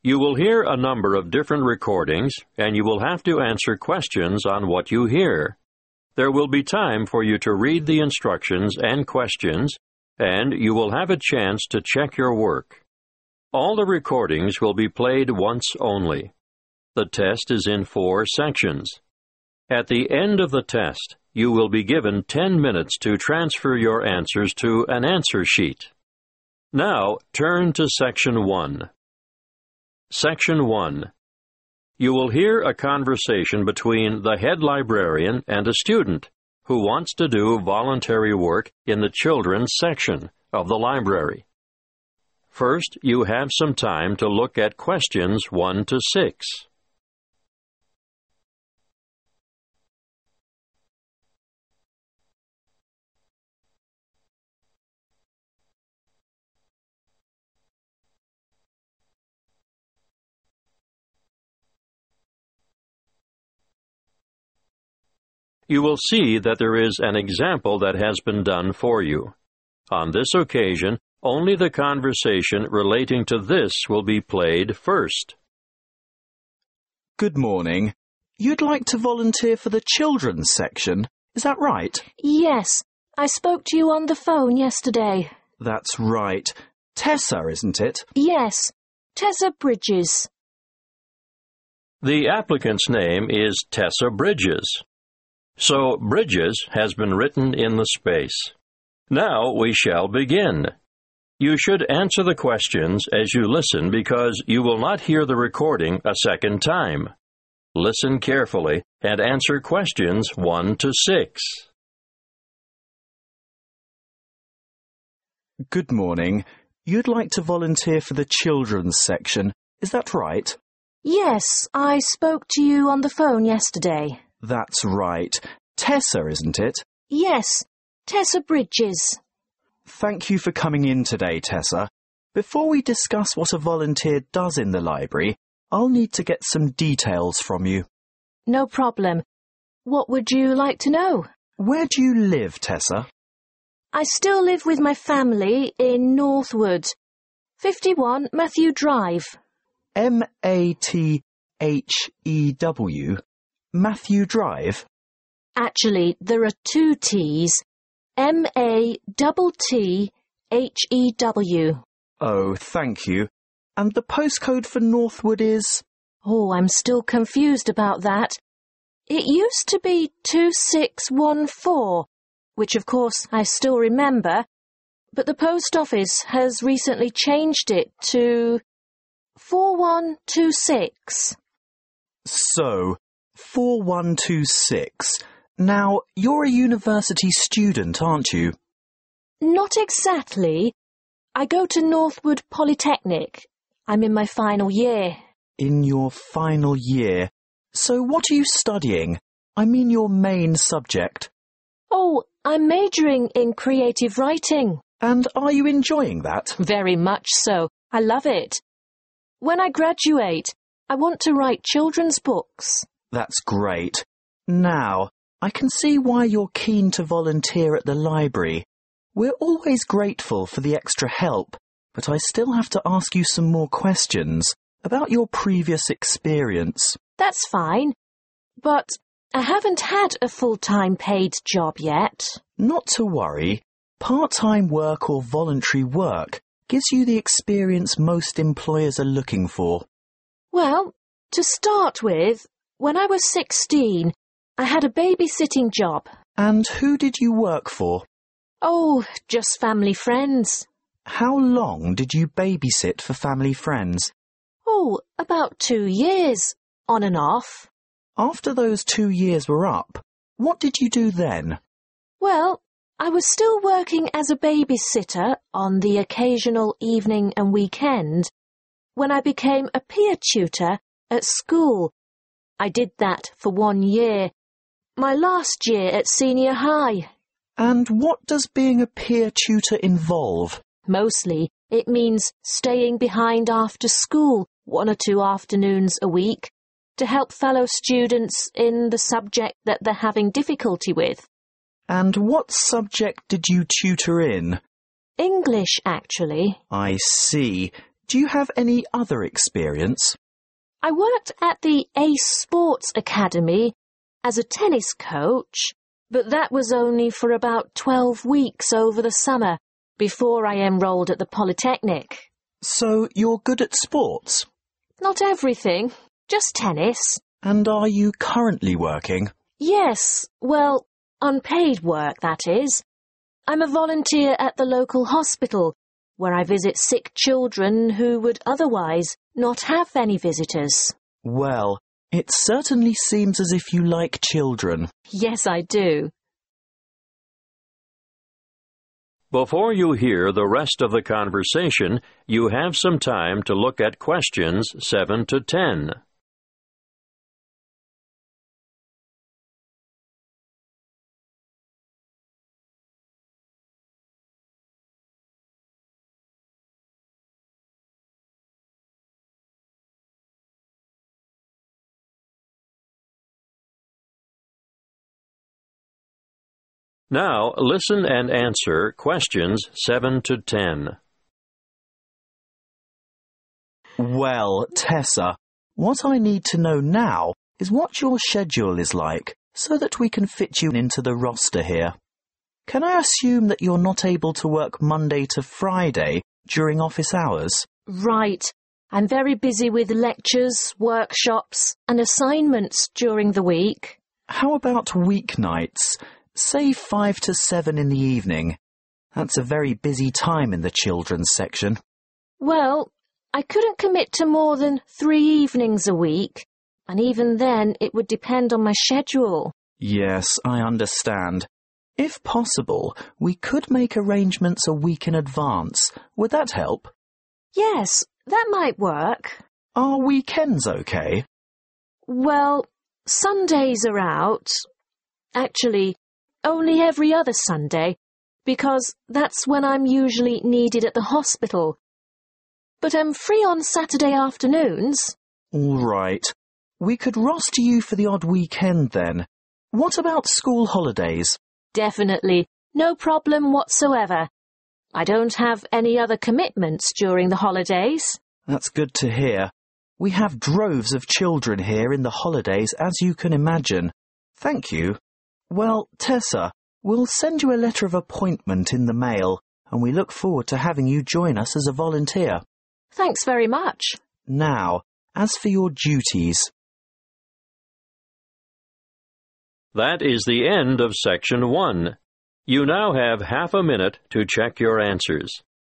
You will hear a number of different recordings, and you will have to answer questions on what you hear. There will be time for you to read the instructions and questions, and you will have a chance to check your work. All the recordings will be played once only. The test is in 4 sections. At the end of the test, you will be given 10 minutes to transfer your answers to an answer sheet. Now, turn to Section 1. Section 1. You will hear a conversation between the head librarian and a student who wants to do voluntary work in the children's section of the library. First, you have some time to look at questions 1 to 6. You will see that there is an example that has been done for you. On this occasion, only the conversation relating to this will be played first. Good morning. You'd like to volunteer for the children's section, is that right? Yes, I spoke to you on the phone yesterday. That's right. Tessa, isn't it? Yes, Tessa Bridges. The applicant's name is Tessa Bridges. So Bridges has been written in the space. Now we shall begin. You should answer the questions as you listen because you will not hear the recording a second time. Listen carefully and answer questions 1 to 6. Good morning. You'd like to volunteer for the children's section, is that right? Yes, I spoke to you on the phone yesterday. That's right. Tessa, isn't it? Yes, Tessa Bridges. Thank you for coming in today, Tessa. Before we discuss what a volunteer does in the library, I'll need to get some details from you. No problem. What would you like to know? Where do you live, Tessa? I still live with my family in Northwood, 51 Matthew Drive. Mathew? Matthew Drive? Actually, there are 2 T's. Mattthew. Oh, thank you. And the postcode for Northwood is? Oh, I'm still confused about that. It used to be 2614, which of course I still remember, but the post office has recently changed it to 4126. So, 4126. Now, you're a university student, aren't you? Not exactly. I go to Northwood Polytechnic. I'm in my final year. In your final year? So what are you studying? I mean your main subject. Oh, I'm majoring in creative writing. And are you enjoying that? Very much so. I love it. When I graduate, I want to write children's books. That's great. Now, I can see why you're keen to volunteer at the library. We're always grateful for the extra help, but I still have to ask you some more questions about your previous experience. That's fine, but I haven't had a full-time paid job yet. Not to worry. Part-time work or voluntary work gives you the experience most employers are looking for. Well, to start with, when I was 16, I had a babysitting job. And who did you work for? Oh, just family friends. How long did you babysit for family friends? Oh, about 2 years, on and off. After those 2 years were up, what did you do then? Well, I was still working as a babysitter on the occasional evening and weekend when I became a peer tutor at school. I did that for 1 year, my last year at senior high. And what does being a peer tutor involve? Mostly, it means staying behind after school 1 or 2 afternoons a week to help fellow students in the subject that they're having difficulty with. And what subject did you tutor in? English, actually. I see. Do you have any other experience? I worked at the Ace Sports Academy as a tennis coach, but that was only for about 12 weeks over the summer before I enrolled at the Polytechnic. So you're good at sports? Not everything, just tennis. And are you currently working? Yes, well, unpaid work, that is. I'm a volunteer at the local hospital, where I visit sick children who would otherwise not have any visitors. Well, it certainly seems as if you like children. Yes, I do. Before you hear the rest of the conversation, you have some time to look at questions 7 to 10. Now, listen and answer questions 7 to 10. Well, Tessa, what I need to know now is what your schedule is like, so that we can fit you into the roster here. Can I assume that you're not able to work Monday to Friday during office hours? Right. I'm very busy with lectures, workshops, and assignments during the week. How about weeknights? Say 5 to 7 in the evening. That's a very busy time in the children's section. Well, I couldn't commit to more than 3 evenings a week, and even then it would depend on my schedule. Yes, I understand. If possible, we could make arrangements a week in advance. Would that help? Yes, that might work. Are weekends okay? Well, Sundays are out. Actually, only every other Sunday, because that's when I'm usually needed at the hospital. But I'm free on Saturday afternoons. All right. We could roster you for the odd weekend then. What about school holidays? Definitely. No problem whatsoever. I don't have any other commitments during the holidays. That's good to hear. We have droves of children here in the holidays, as you can imagine. Thank you. Well, Tessa, we'll send you a letter of appointment in the mail, and we look forward to having you join us as a volunteer. Thanks very much. Now, as for your duties. That is the end of Section 1. You now have half a minute to check your answers.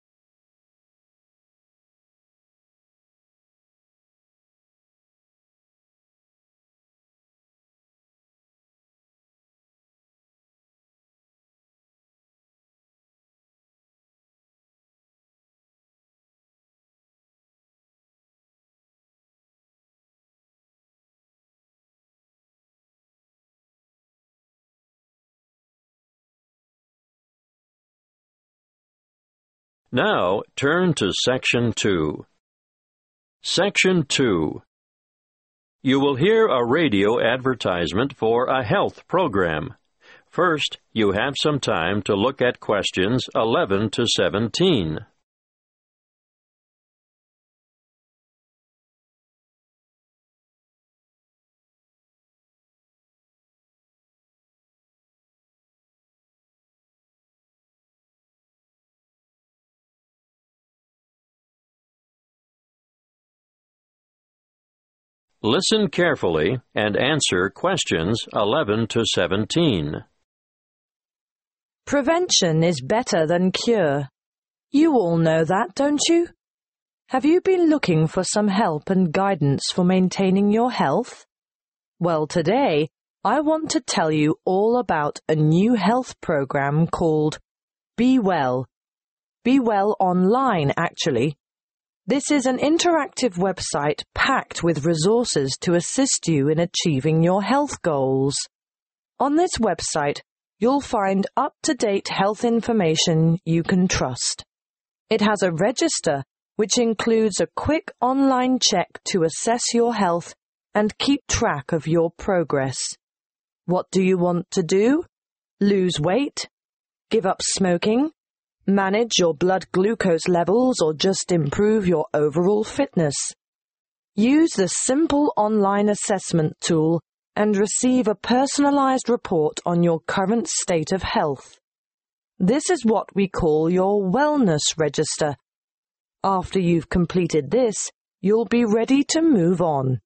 Now, turn to Section 2. Section 2. You will hear a radio advertisement for a health program. First, you have some time to look at questions 11 to 17. Listen carefully and answer questions 11 to 17. Prevention is better than cure. You all know that, don't you? Have you been looking for some help and guidance for maintaining your health? Well, today, I want to tell you all about a new health program called Be Well. Be Well Online, actually. This is an interactive website packed with resources to assist you in achieving your health goals. On this website, you'll find up-to-date health information you can trust. It has a register, which includes a quick online check to assess your health and keep track of your progress. What do you want to do? Lose weight? Give up smoking? manage your blood glucose levels, or just improve your overall fitness. Use the simple online assessment tool and receive a personalized report on your current state of health. This is what we call your wellness register. After you've completed this, you'll be ready to move on.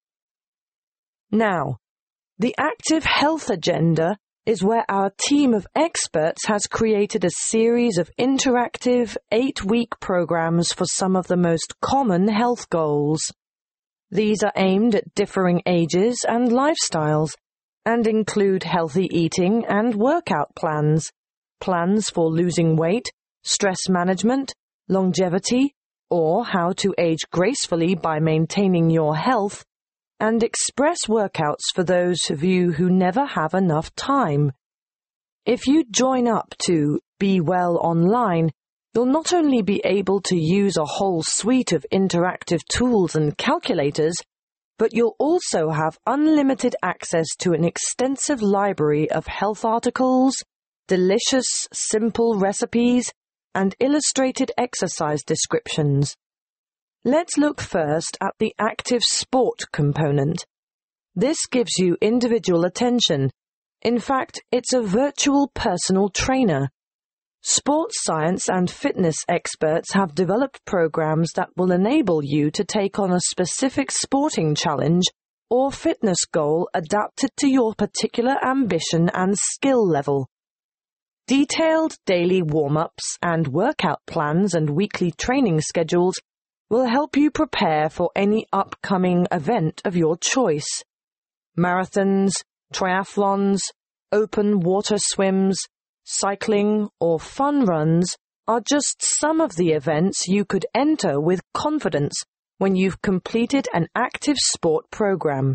Now, the Active Health Agenda is where our team of experts has created a series of interactive 8-week programs for some of the most common health goals. These are aimed at differing ages and lifestyles and include healthy eating and workout plans, plans for losing weight, stress management, longevity, or how to age gracefully by maintaining your health, and express workouts for those of you who never have enough time. If you join up to Be Well Online, you'll not only be able to use a whole suite of interactive tools and calculators, but you'll also have unlimited access to an extensive library of health articles, delicious, simple recipes, and illustrated exercise descriptions. Let's look first at the active sport component. This gives you individual attention. In fact, it's a virtual personal trainer. Sports science and fitness experts have developed programs that will enable you to take on a specific sporting challenge or fitness goal adapted to your particular ambition and skill level. Detailed daily warm-ups and workout plans and weekly training schedules will help you prepare for any upcoming event of your choice. Marathons, triathlons, open water swims, cycling, or fun runs are just some of the events you could enter with confidence when you've completed an active sport program.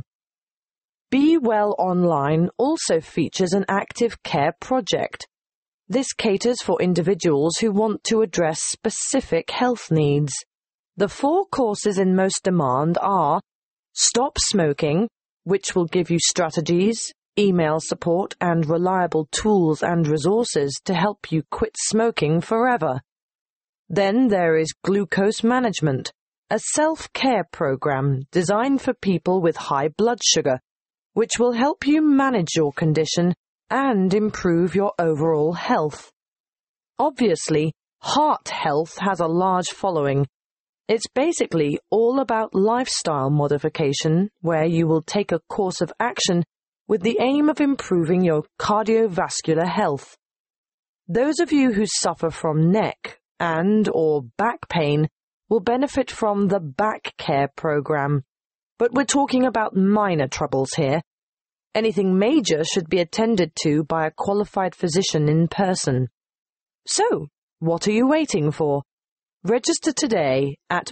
Be Well Online also features an active care project. This caters for individuals who want to address specific health needs. The 4 courses in most demand are Stop Smoking, which will give you strategies, email support, and reliable tools and resources to help you quit smoking forever. Then there is Glucose Management, a self-care program designed for people with high blood sugar, which will help you manage your condition and improve your overall health. Obviously, heart health has a large following. It's basically all about lifestyle modification, where you will take a course of action with the aim of improving your cardiovascular health. Those of you who suffer from neck and/or back pain will benefit from the Back Care program, but we're talking about minor troubles here. Anything major should be attended to by a qualified physician in person. So, what are you waiting for? Register today at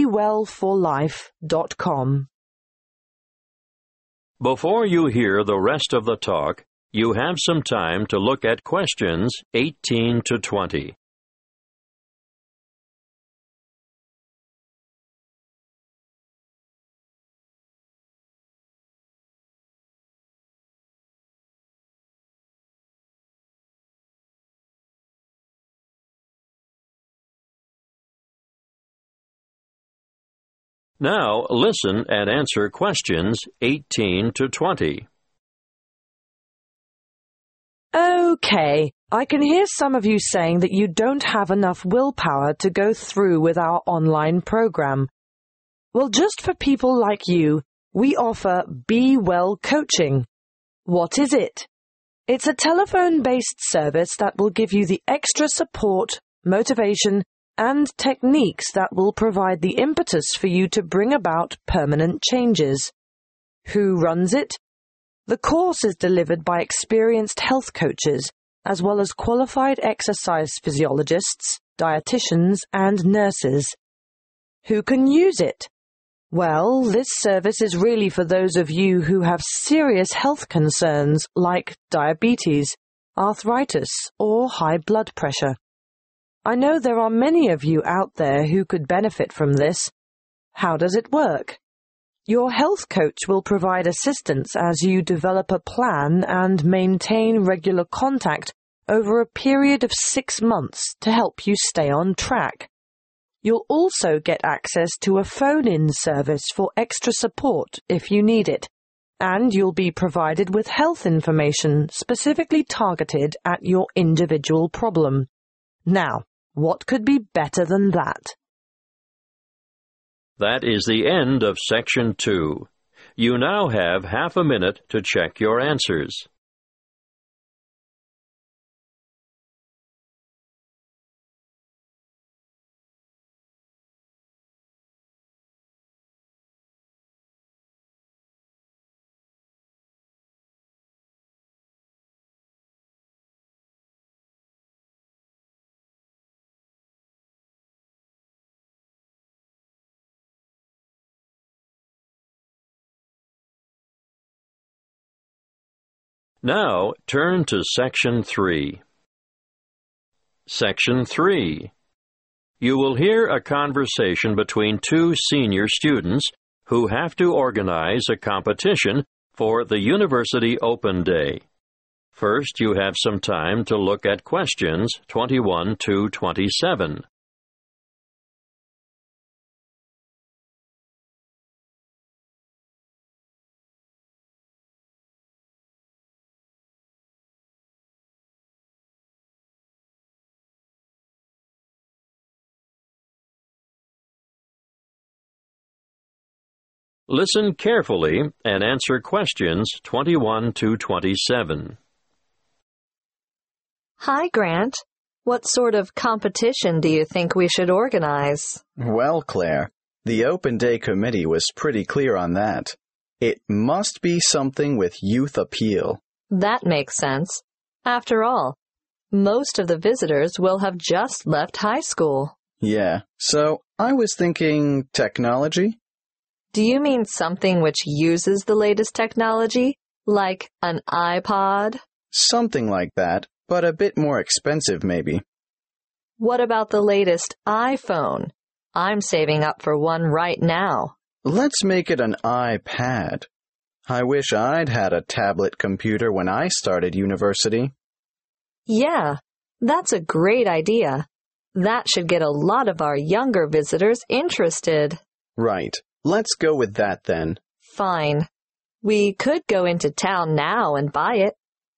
bewellforlife.com. Before you hear the rest of the talk, you have some time to look at questions 18 to 20. Now, listen and answer questions 18 to 20. Okay, I can hear some of you saying that you don't have enough willpower to go through with our online program. Well, just for people like you, we offer Be Well Coaching. What is it? It's a telephone-based service that will give you the extra support, motivation, and techniques that will provide the impetus for you to bring about permanent changes. Who runs it? The course is delivered by experienced health coaches, as well as qualified exercise physiologists, dietitians, and nurses. Who can use it? Well, this service is really for those of you who have serious health concerns like diabetes, arthritis, or high blood pressure. I know there are many of you out there who could benefit from this. How does it work? Your health coach will provide assistance as you develop a plan and maintain regular contact over a period of 6 months to help you stay on track. You'll also get access to a phone-in service for extra support if you need it, and you'll be provided with health information specifically targeted at your individual problem. Now, what could be better than that? That is the end of Section 2. You now have half a minute to check your answers. Now, turn to Section 3. Section 3. You will hear a conversation between two senior students who have to organize a competition for the University Open Day. First, you have some time to look at questions 21 to 27. Listen carefully and answer questions 21 to 27. Hi, Grant. What sort of competition do you think we should organize? Well, Claire, the Open Day Committee was pretty clear on that. It must be something with youth appeal. That makes sense. After all, most of the visitors will have just left high school. Yeah, so I was thinking technology? Do you mean something which uses the latest technology, like an iPod? Something like that, but a bit more expensive maybe. What about the latest iPhone? I'm saving up for one right now. Let's make it an iPad. I wish I'd had a tablet computer when I started university. Yeah, that's a great idea. That should get a lot of our younger visitors interested. Right. Let's go with that then. Fine. We could go into town now and buy it.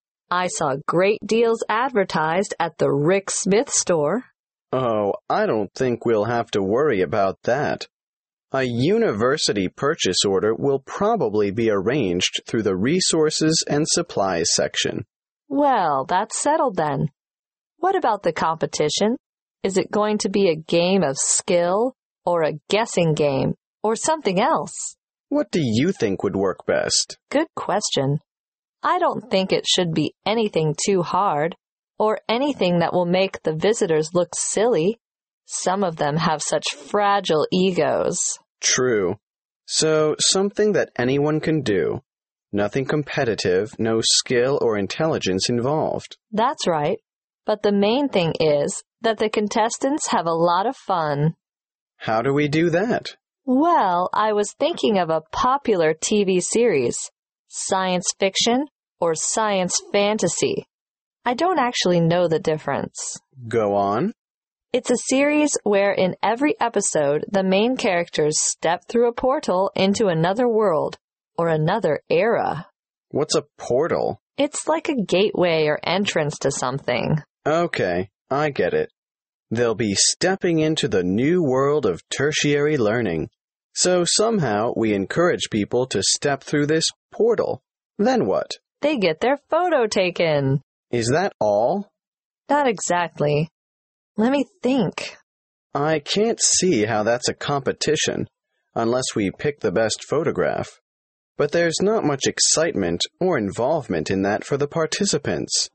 I saw great deals advertised at the Rick Smith store. Oh, I don't think we'll have to worry about that. A university purchase order will probably be arranged through the Resources and Supplies section. Well, that's settled then. What about the competition? Is it going to be a game of skill or a guessing game? Or something else? What do you think would work best? Good question. I don't think it should be anything too hard, or anything that will make the visitors look silly. Some of them have such fragile egos. True. So, something that anyone can do. Nothing competitive, no skill or intelligence involved. That's right. But the main thing is that the contestants have a lot of fun. How do we do that? Well, I was thinking of a popular TV series, science fiction or science fantasy. I don't actually know the difference. Go on. It's a series where in every episode the main characters step through a portal into another world or another era. What's a portal? It's like a gateway or entrance to something. Okay, I get it. They'll be stepping into the new world of tertiary learning. So somehow we encourage people to step through this portal. Then what? They get their photo taken. Is that all? Not exactly. Let me think. I can't see how that's a competition, unless we pick the best photograph. But there's not much excitement or involvement in that for the participants.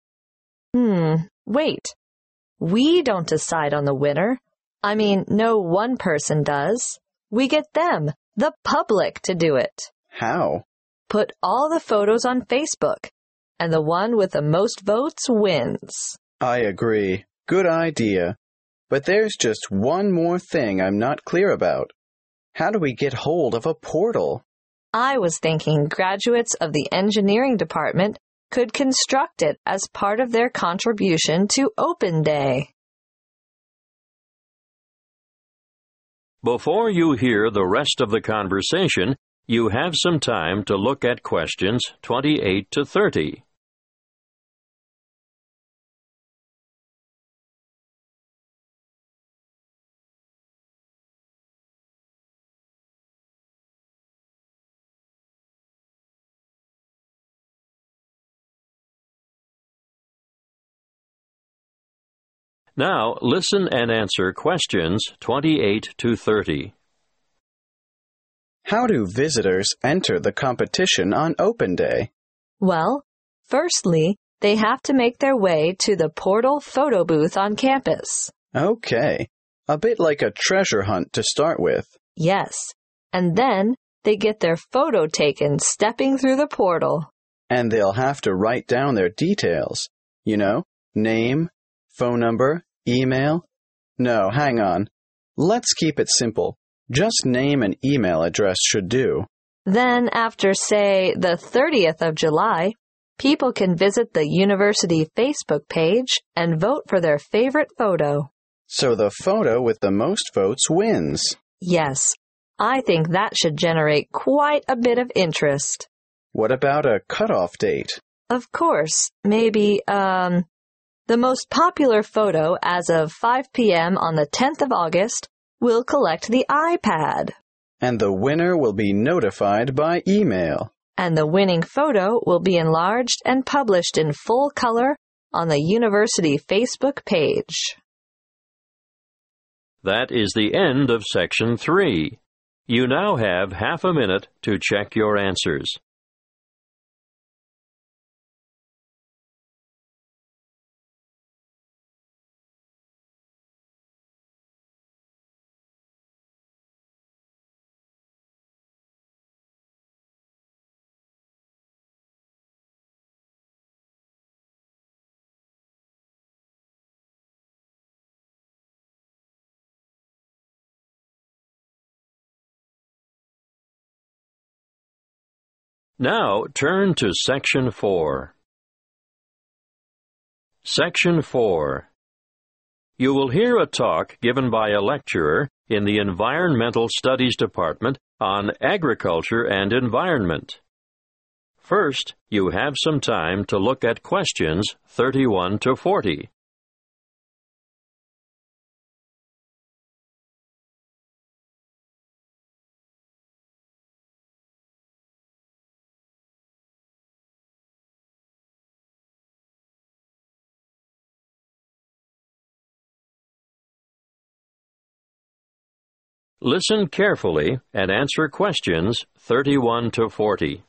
Wait. We don't decide on the winner. I mean, no one person does. We get them, the public, to do it. How? Put all the photos on Facebook, and the one with the most votes wins. I agree. Good idea. But there's just one more thing I'm not clear about. How do we get hold of a portal? I was thinking graduates of the engineering department could construct it as part of their contribution to Open Day. Before you hear the rest of the conversation, you have some time to look at questions 28 to 30. Now, listen and answer questions 28 to 30. How do visitors enter the competition on Open Day? Well, firstly, they have to make their way to the Portal photo booth on campus. Okay, a bit like a treasure hunt to start with. Yes, and then they get their photo taken stepping through the portal. And they'll have to write down their details. You know, name, phone number, email. No, hang on. Let's keep it simple. Just name and email address should do. Then, after, say, the 30th of July, people can visit the university Facebook page and vote for their favorite photo. So the photo with the most votes wins. Yes, I think that should generate quite a bit of interest. What about a cutoff date? Of course, maybe, the most popular photo as of 5 p.m. on the 10th of August will collect the iPad. And the winner will be notified by email. And the winning photo will be enlarged and published in full color on the university Facebook page. That is the end of Section 3. You now have half a minute to check your answers. Now turn to Section 4. Section 4. You will hear a talk given by a lecturer in the Environmental Studies Department on agriculture and environment. First, you have some time to look at questions 31 to 40. Listen carefully and answer questions 31 to 40.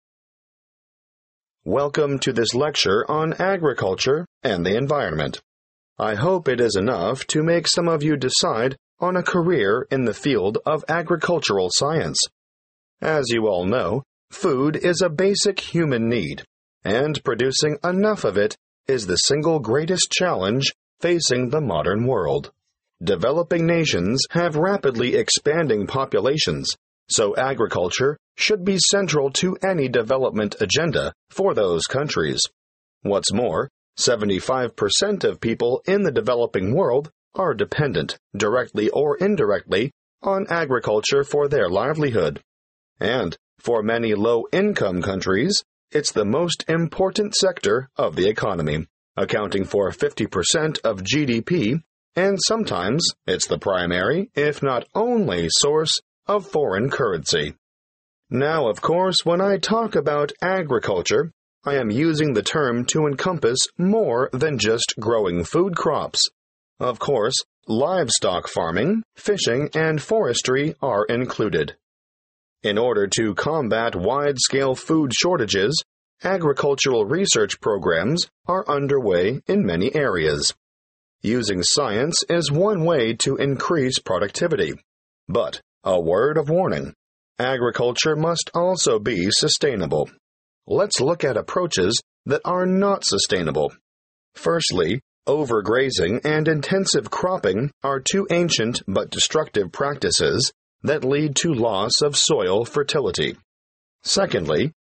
Welcome to this lecture on agriculture and the environment. I hope it is enough to make some of you decide on a career in the field of agricultural science. As you all know, food is a basic human need, and producing enough of it is the single greatest challenge facing the modern world. Developing nations have rapidly expanding populations, so agriculture should be central to any development agenda for those countries. What's more, 75% of people in the developing world are dependent, directly or indirectly, on agriculture for their livelihood. And for many low-income countries, it's the most important sector of the economy, accounting for 50% of GDP, and sometimes it's the primary, if not only, source of foreign currency. Now, of course, when I talk about agriculture, I am using the term to encompass more than just growing food crops. Of course, livestock farming, fishing, and forestry are included. In order to combat wide-scale food shortages, agricultural research programs are underway in many areas. Using science is one way to increase productivity. But, a word of warning, agriculture must also be sustainable. Let's look at approaches that are not sustainable. Firstly, overgrazing and intensive cropping are two ancient but destructive practices that lead to loss of soil fertility. Secondly,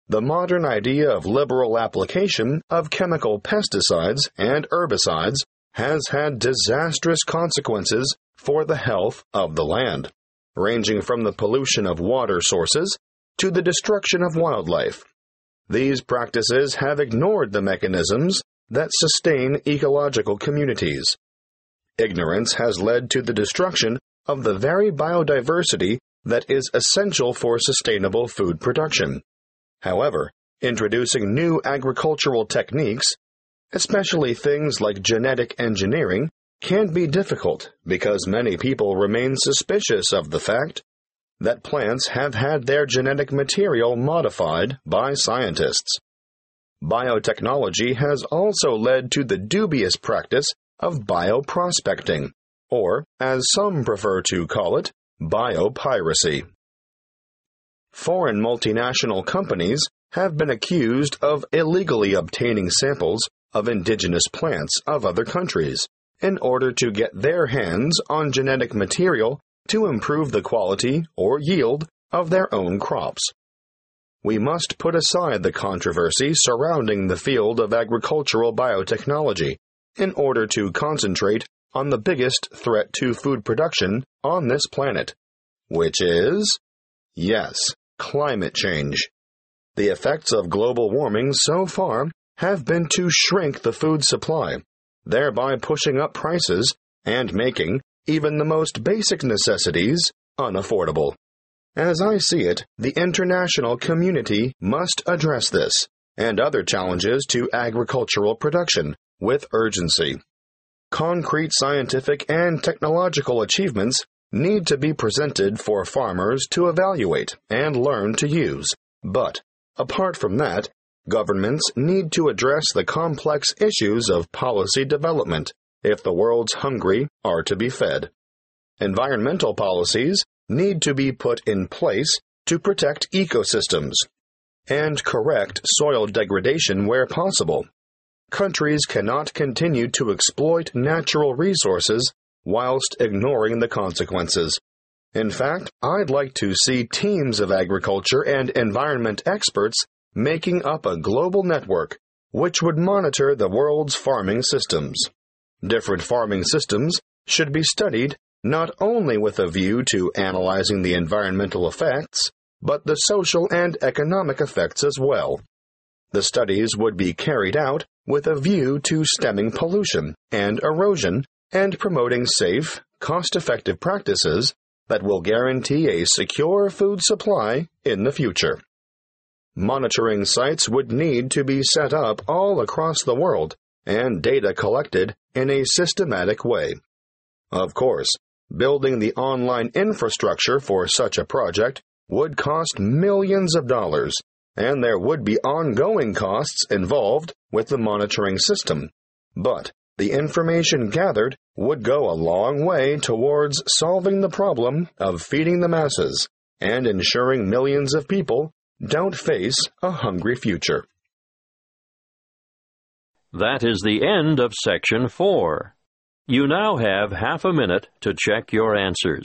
the modern idea of liberal application of chemical pesticides and herbicides has had disastrous consequences for the health of the land, ranging from the pollution of water sources to the destruction of wildlife. These practices have ignored the mechanisms that sustain ecological communities. Ignorance has led to the destruction of the very biodiversity that is essential for sustainable food production. However, introducing new agricultural techniques, especially things like genetic engineering, can be difficult because many people remain suspicious of the fact that plants have had their genetic material modified by scientists. Biotechnology has also led to the dubious practice of bioprospecting, or, as some prefer to call it, biopiracy. Foreign multinational companies have been accused of illegally obtaining samples of indigenous plants of other countries in order to get their hands on genetic material to improve the quality or yield of their own crops. We must put aside the controversy surrounding the field of agricultural biotechnology in order to concentrate on the biggest threat to food production on this planet, which is, yes, climate change. The effects of global warming so far have been to shrink the food supply, thereby pushing up prices and making even the most basic necessities unaffordable. As I see it, the international community must address this and other challenges to agricultural production with urgency. Concrete scientific and technological achievements need to be presented for farmers to evaluate and learn to use. But, apart from that, governments need to address the complex issues of policy development if the world's hungry are to be fed. Environmental policies need to be put in place to protect ecosystems and correct soil degradation where possible. Countries cannot continue to exploit natural resources whilst ignoring the consequences. In fact, I'd like to see teams of agriculture and environment experts making up a global network which would monitor the world's farming systems. Different farming systems should be studied not only with a view to analyzing the environmental effects, but the social and economic effects as well. The studies would be carried out with a view to stemming pollution and erosion and promoting safe, cost-effective practices that will guarantee a secure food supply in the future. Monitoring sites would need to be set up all across the world and data collected in a systematic way. Of course, building the online infrastructure for such a project would cost millions of dollars, and there would be ongoing costs involved with the monitoring system. But the information gathered would go a long way towards solving the problem of feeding the masses and ensuring millions of people don't face a hungry future. That is the end of Section 4. You now have half a minute to check your answers.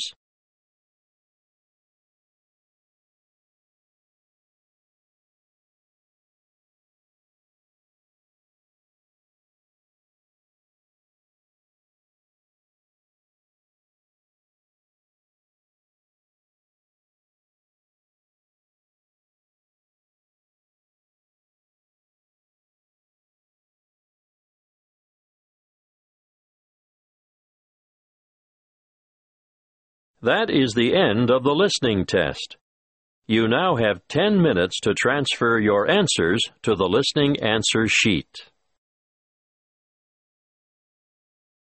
That is the end of the listening test. You now have 10 minutes to transfer your answers to the listening answer sheet.